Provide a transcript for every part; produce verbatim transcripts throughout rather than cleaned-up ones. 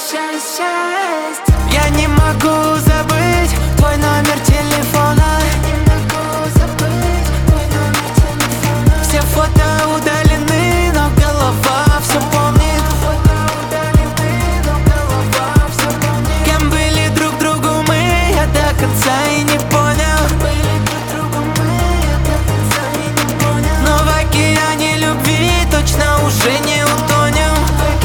шесть шесть. Я не могу забыть твой номер телефона. Все фото удалены, но голова все помнит. Кем были друг другу мы, я до конца и не понял. Но в океане любви точно уже не утонем.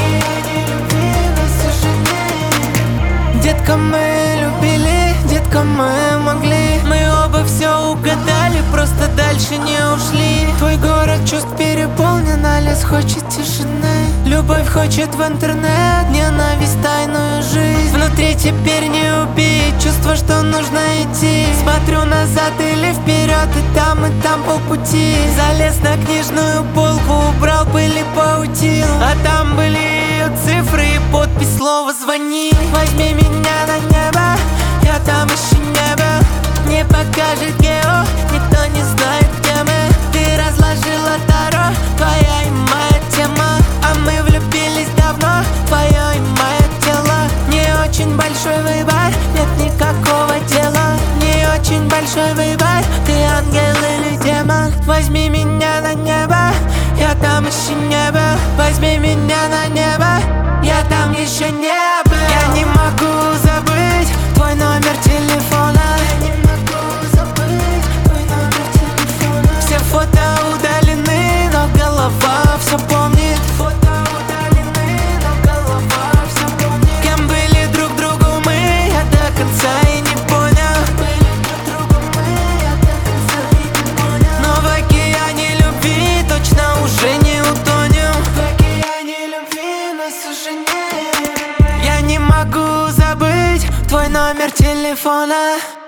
Детка, мы любили, детка, мы могли. Мы оба все угадали, просто дальше не ушли. Твой город чувств переполнен, а лес хочет тишины. Любовь хочет в интернет, ненависть тайную жизнь. Внутри теперь не убить чувство, что нужно идти. Смотрю назад или вперед, и там, и там по пути. Залез на книжную полку, убрал пыль и паутину. А там были ее цифры и подпись слова «звони». Возьми меня на небо, я там еще не был. Не покажет гео, никто не знает, где мы. Ты разложила таро, твоя и моя тема. А мы влюбились давно, твое и мое тело. Не очень большой выбор, нет никакого дела. Не очень большой выбор, ты ангел или демон. Возьми меня на небо, я там еще не был. Возьми меня на небо, я там еще не был. Я не могу забыть твой номер телефона. Все фото удалены, но голова все помнит. Кем были друг другу мы, я до конца и не понял. Но в океане любви точно уже не утонем. В океане любви нас уже нет. Я не могу забыть твой номер телефона.